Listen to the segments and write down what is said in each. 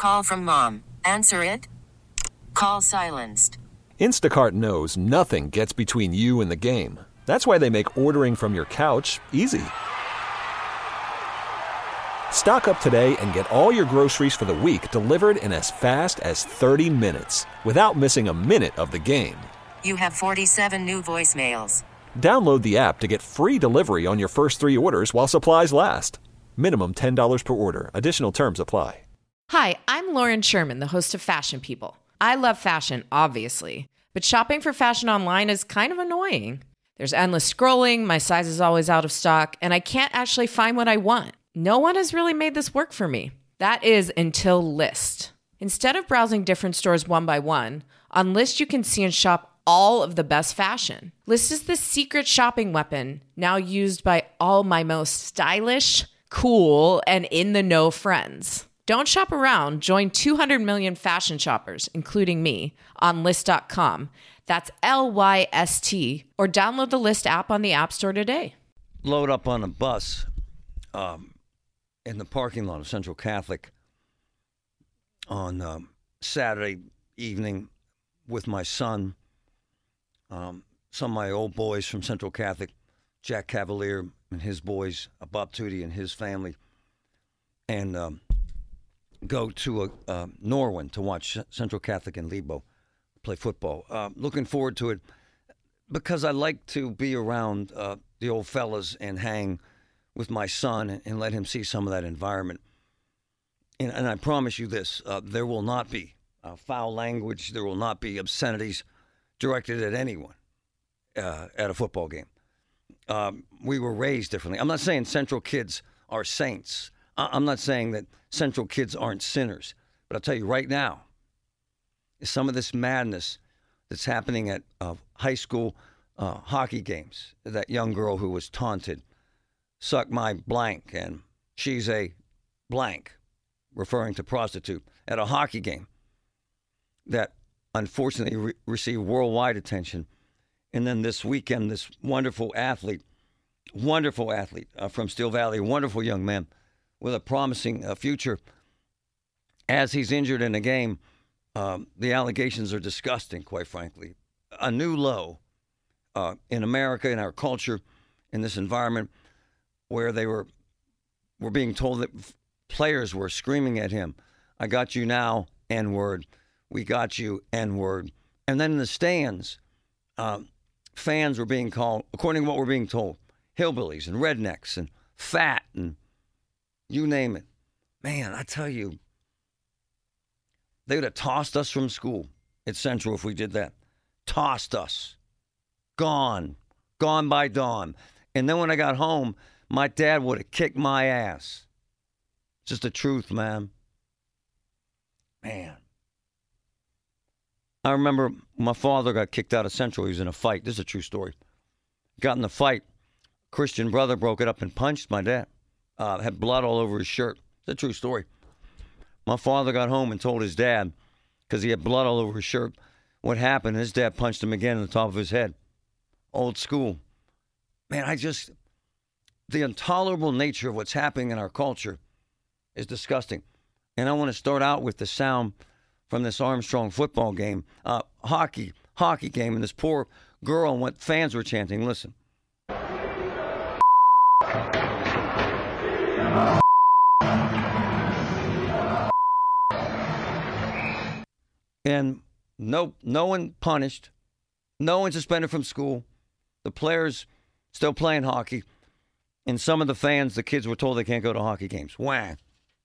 Call from mom. Answer it. Call silenced. Instacart knows nothing gets between you and the game. That's why they make ordering from your couch easy. Stock up today and get all your groceries for the week delivered in as fast as 30 minutes without missing a minute of the game. You have 47 new voicemails. Download the app to get free delivery on your first 3 orders while supplies last. Minimum $10 per order. Additional terms apply. Hi, I'm Lauren Sherman, the host of Fashion People. I love fashion, obviously, but shopping for fashion online is kind of annoying. There's endless scrolling, my size is always out of stock, and I can't actually find what I want. No one has really made this work for me. That is until Lyst. Instead of browsing different stores one by one, on Lyst you can see and shop all of the best fashion. Lyst is the secret shopping weapon now used by all my most stylish, cool, and in-the-know friends. Don't shop around. Join 200 million fashion shoppers, including me, on Lyst.com. That's Lyst, or download the Lyst app on the App Store today. Load up on a bus in the parking lot of Central Catholic on Saturday evening with my son, some of my old boys from Central Catholic, Jack Cavalier and his boys, Bob Tootie and his family, and go to Norwin to watch Central Catholic and Lebo play football. Looking forward to it because I like to be around the old fellas and hang with my son and let him see some of that environment. And I promise you this, there will not be foul language, there will not be obscenities directed at anyone at a football game. We were raised differently. I'm not saying Central kids are saints. I'm not saying that Central kids aren't sinners. But I'll tell you right now, some of this madness that's happening at high school hockey games, that young girl who was taunted, suck my blank, and she's a blank, referring to prostitute, at a hockey game that unfortunately received worldwide attention. And then this weekend, this wonderful athlete from Steel Valley, wonderful young man with a promising future. As he's injured in a game, the allegations are disgusting, quite frankly. A new low in America, in our culture, in this environment where they were being told that players were screaming at him, "I got you now, N-word. We got you, N-word." And then in the stands, fans were being called, according to what we're being told, hillbillies and rednecks and fat and you name it. Man, I tell you, they would have tossed us from school at Central if we did that. Tossed us. Gone by dawn. And then when I got home, my dad would have kicked my ass. Just the truth, man. Man. I remember my father got kicked out of Central. He was in a fight. This is a true story. Got in the fight. Christian brother broke it up and punched my dad. Had blood all over his shirt. It's a true story. My father got home and told his dad, because he had blood all over his shirt, what happened. His dad punched him again in the top of his head. Old school. Man, the intolerable nature of what's happening in our culture is disgusting. And I want to start out with the sound from this Armstrong football game, hockey game, and this poor girl and what fans were chanting. Listen. And no one punished, no one suspended from school. The players still playing hockey. And some of the fans, the kids were told they can't go to hockey games. Wah.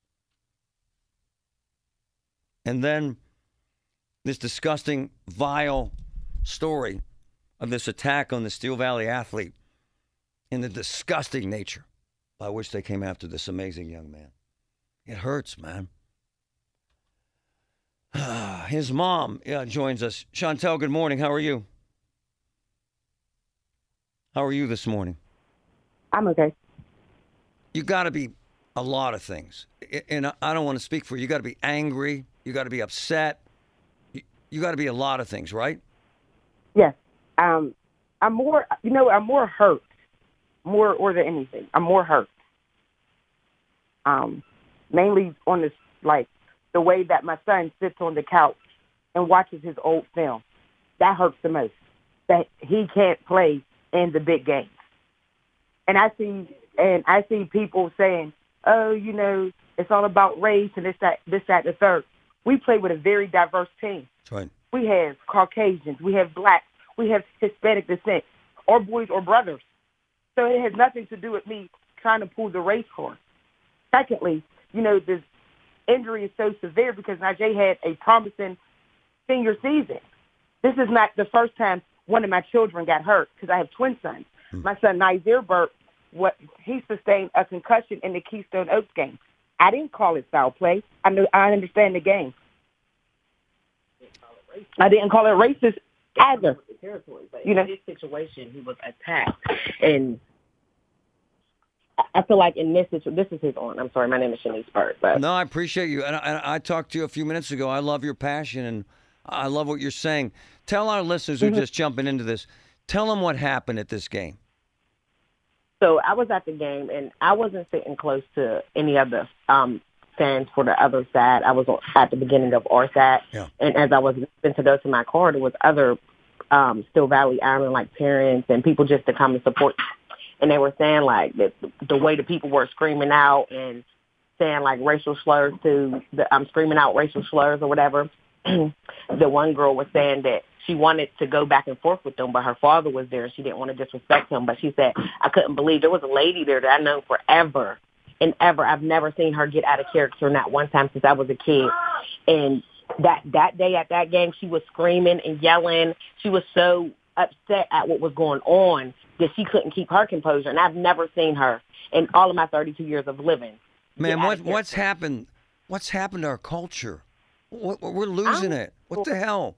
And then this disgusting, vile story of this attack on the Steel Valley athlete and the disgusting nature by which they came after this amazing young man. It hurts, man. His mom joins us. Chantel, good morning. How are you? How are you this morning? I'm okay. You got to be a lot of things. And I don't want to speak for you. You got to be angry. You got to be upset. You got to be a lot of things, right? Yes. I'm more hurt. More than anything. I'm more hurt. Mainly on this, like, the way that my son sits on the couch and watches his old film. That hurts the most, that he can't play in the big games. And I see people saying, oh, you know, it's all about race and this, that, the third. We play with a very diverse team. That's right. We have Caucasians, we have blacks, we have Hispanic descent, or boys or brothers. So it has nothing to do with me trying to pull the race card. Secondly, you know, this injury is so severe because Najee had a promising senior season. This is not the first time one of my children got hurt because I have twin sons. My son, Nazir Burke, he sustained a concussion in the Keystone Oaks game. I didn't call it foul play. I understand the game. I didn't call it racist either. You know, in this situation, he was attacked, and I feel like in this situation, this is his own. I'm sorry, my name is Shanice Burke. But no, I appreciate you, and I talked to you a few minutes ago. I love your passion, and I love what you're saying. Tell our listeners who are just jumping into this, tell them what happened at this game. So I was at the game, and I wasn't sitting close to any of the fans for the other side. I was at the beginning of our side, and as I was going to go to my car, there was other Still Valley Island like parents and people just to come and support. And they were saying like the way the people were screaming out and saying like racial slurs screaming out racial slurs or whatever. The one girl was saying that she wanted to go back and forth with them, but her father was there and she didn't want to disrespect him. But she said, I couldn't believe there was a lady there that I know forever and ever. I've never seen her get out of character, not one time since I was a kid. And that day at that game, she was screaming and yelling. She was so upset at what was going on that she couldn't keep her composure. And I've never seen her in all of my 32 years of living. Man, what's happened? What's happened to our culture? We're losing it. What the hell?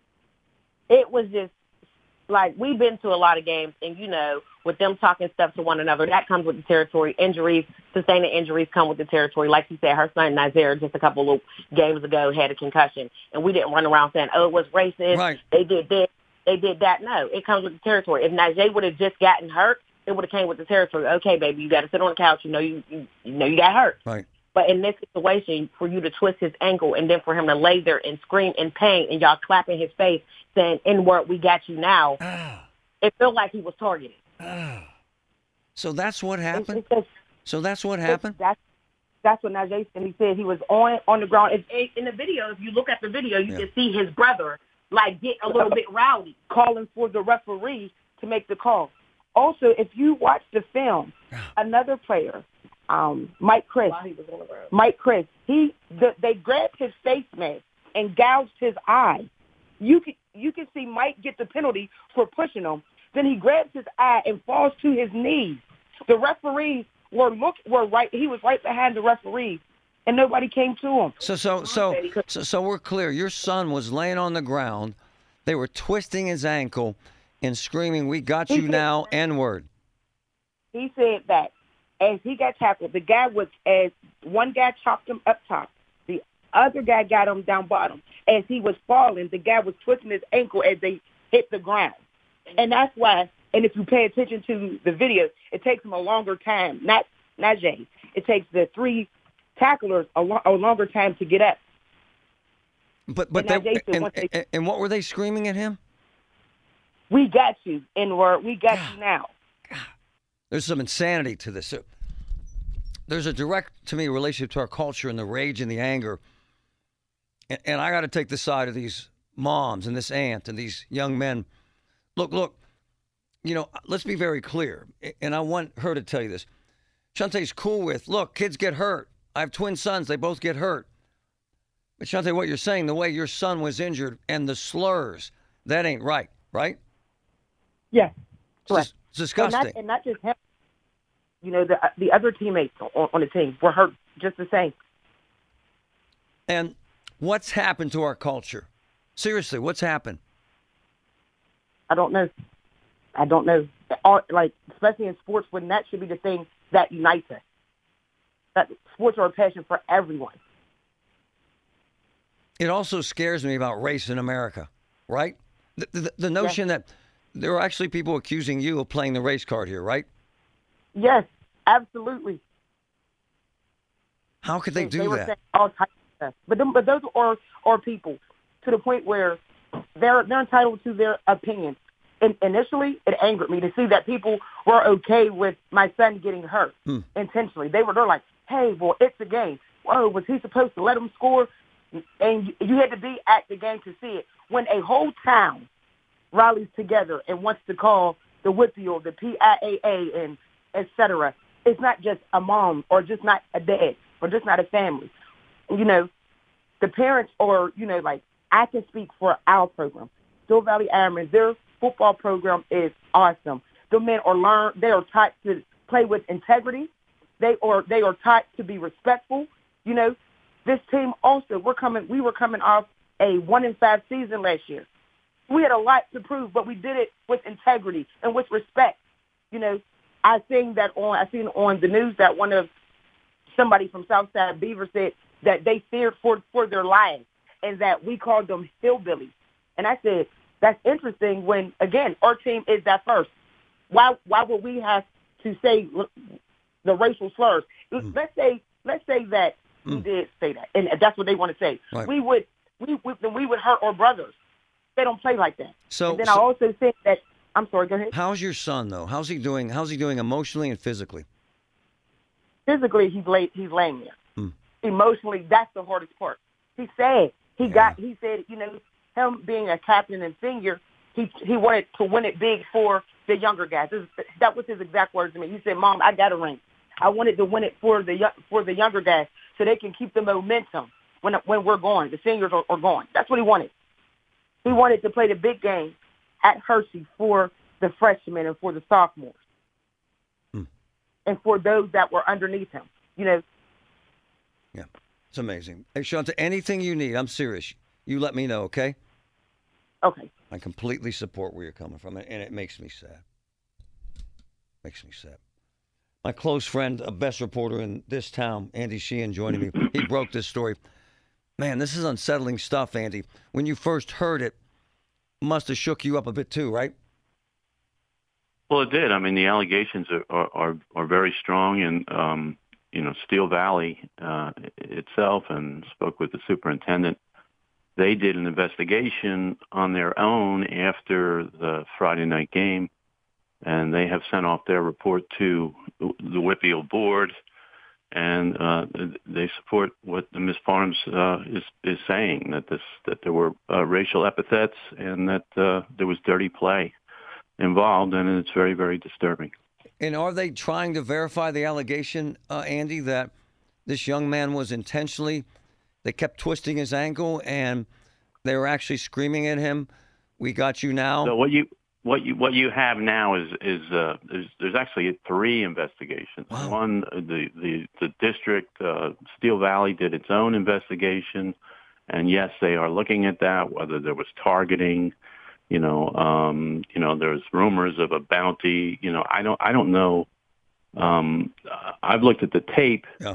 It was just like we've been to a lot of games, and, you know, with them talking stuff to one another, that comes with the territory. Injuries, sustaining injuries come with the territory. Like you said, her son, Nazir, just a couple of games ago had a concussion, and we didn't run around saying, oh, it was racist. Right. They did this. They did that. No, it comes with the territory. If Najee would have just gotten hurt, it would have came with the territory. Okay, baby, you got to sit on the couch. You know you got hurt. Right. But in this situation, for you to twist his ankle and then for him to lay there and scream in pain and y'all clapping his face saying, N-word, we got you now, it felt like he was targeted. So that's what happened? So that's what happened? That's what Najee said. He said he was on the ground. In the video, if you look at the video, you can see his brother, like, get a little bit rowdy. Calling for the referee to make the call. Also, if you watch the film, another player, Mike Chris, they grabbed his face mask and gouged his eye. You can see Mike get the penalty for pushing him. Then he grabs his eye and falls to his knees. The referees were right. He was right behind the referee, and nobody came to him. So we're clear. Your son was laying on the ground. They were twisting his ankle and screaming, "We got you now, N-word." He said that as he got tackled, one guy chopped him up top. The other guy got him down bottom. As he was falling, the guy was twisting his ankle as they hit the ground. And that's why, and if you pay attention to the video, it takes him a longer time, not Jay. It takes the three tacklers a longer time to get up. But what were they screaming at him? We got you, N-word. We got you now. There's some insanity to this. There's a direct, to me, relationship to our culture and the rage and the anger. And I got to take the side of these moms and this aunt and these young men. Look, you know, let's be very clear. And I want her to tell you this. Shantae's cool with, look, kids get hurt. I have twin sons. They both get hurt. But Shantae, what you're saying, the way your son was injured and the slurs, that ain't right, right? Yes, correct. It's disgusting. And not just him. You know, the other teammates on the team were hurt just the same. And what's happened to our culture? Seriously, what's happened? I don't know. Like, especially in sports, when that should be the thing that unites us. That sports are a passion for everyone. It also scares me about race in America, right? The notion that there are actually people accusing you of playing the race card here, right? Yes, absolutely. How could they do were that? Saying all types of process. But those are people to the point where they're entitled to their opinion. And initially, it angered me to see that people were okay with my son getting hurt intentionally. They're like, hey, well, it's a game. Whoa, was he supposed to let him score? And you had to be at the game to see it. When a whole town rallies together and wants to call the WPIAL, the PIAA, and et cetera, it's not just a mom or just not a dad or just not a family. You know, the parents or, you know, like, I can speak for our program. Steel Valley Airmen, their football program is awesome. The men they are taught to play with integrity. They are taught to be respectful. You know, this team also, we were coming off a 1-5 season last year. We had a lot to prove, but we did it with integrity and with respect. You know, I seen on the news that somebody from Southside Beaver said that they feared for their lives and that we called them hillbillies. And I said, that's interesting when, again, our team is that first. Why would we have to say the racial slurs? Let's say that we did say that, and that's what they want to say. Right. We would hurt our brothers. They don't play like that. I also think that. I'm sorry. Go ahead. How's your son though? How's he doing? How's he doing emotionally and physically? Physically, he's laying there. Emotionally, that's the hardest part. He's sad. He said, you know, him being a captain and senior, he wanted to win it big for the younger guys. That was his exact words to me. He said, Mom, I got a ring. I wanted to win it for the younger guys so they can keep the momentum when we're going. The seniors are going. That's what he wanted. He wanted to play the big game at Hershey for the freshmen and for the sophomores and for those that were underneath him, you know. Yeah, it's amazing. Hey, Shanta, anything you need, I'm serious. You let me know, okay? Okay. I completely support where you're coming from, and it makes me sad. My close friend, a best reporter in this town, Andy Sheehan, joining me. He broke this story. Man, this is unsettling stuff, Andy. When you first heard it, must have shook you up a bit too, right? Well, it did. I mean, the allegations are very strong, and you know, Steel Valley itself, and spoke with the superintendent. They did an investigation on their own after the Friday night game, and they have sent off their report to the WPIAL board, and they support what Ms. Farms is saying, that there were racial epithets and that there was dirty play involved, and it's very, very disturbing. And are they trying to verify the allegation, Andy, that this young man was intentionally, they kept twisting his ankle and they were actually screaming at him, "We got you now"? So what you have now is there's actually 3 investigations. Wow. One, the district, Steel Valley, did its own investigation, and yes, they are looking at that, whether there was targeting. There's rumors of a bounty. I don't know. I've looked at the tape. Yeah.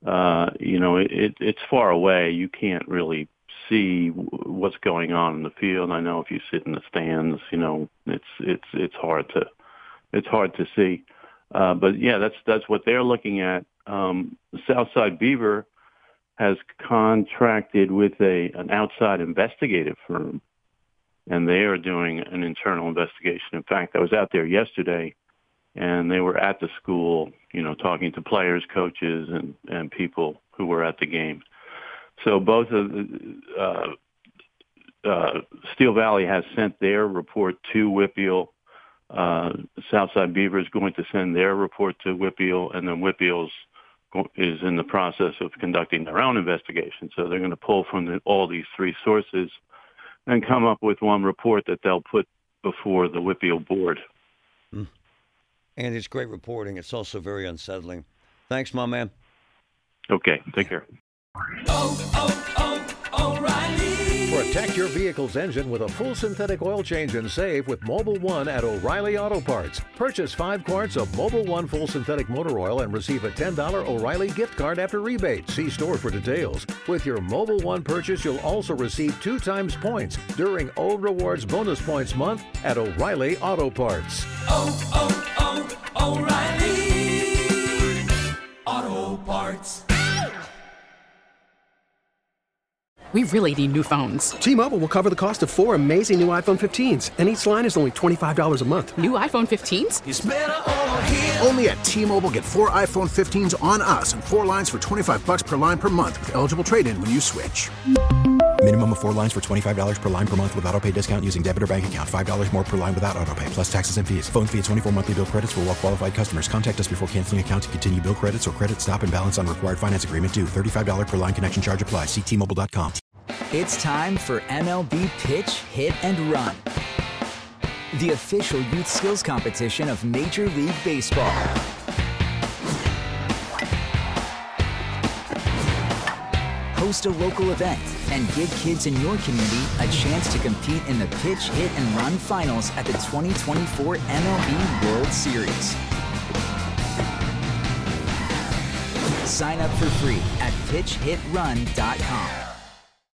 It's far away. You can't really see what's going on in the field. I know if you sit in the stands, it's hard to see. But yeah, that's what they're looking at. Southside Beaver has contracted with an outside investigative firm, and they are doing an internal investigation. In fact, I was out there yesterday, and they were at the school, talking to players, coaches, and people who were at the game. So both of Steel Valley has sent their report to WPIAL. Southside Beaver is going to send their report to WPIAL, and then WPIAL is in the process of conducting their own investigation. So they're going to pull from all these 3 sources and come up with one report that they'll put before the WPIAL board. And it's great reporting. It's also very unsettling. Thanks, my man. Okay, take care. O'Reilly. Protect your vehicle's engine with a full synthetic oil change and save with Mobil 1 at O'Reilly Auto Parts. Purchase 5 quarts of Mobil 1 full synthetic motor oil and receive a $10 O'Reilly gift card after rebate. See store for details. With your Mobil 1 purchase, you'll also receive 2 times points during O Rewards Bonus Points Month at O'Reilly Auto Parts. O'Reilly. Auto Parts. we really need new phones. T-Mobile will cover the cost of 4 amazing new iPhone 15s, and each line is only $25 a month. New iPhone 15s? It's better over here. Only at T-Mobile, get 4 iPhone 15s on us and 4 lines for $25 per line per month with eligible trade-in when you switch. Minimum of 4 lines for $25 per line per month with autopay discount using debit or bank account. $5 more per line without autopay, plus taxes and fees. Phone fee at 24 monthly bill credits for well-qualified customers. Contact us before canceling account to continue bill credits or credit stop and balance on required finance agreement due. $35 per line connection charge applies. See T-Mobile.com. It's time for MLB Pitch, Hit, and Run, the official youth skills competition of Major League Baseball. Host a local event and give kids in your community a chance to compete in the Pitch, Hit, and Run finals at the 2024 MLB World Series. Sign up for free at pitchhitrun.com.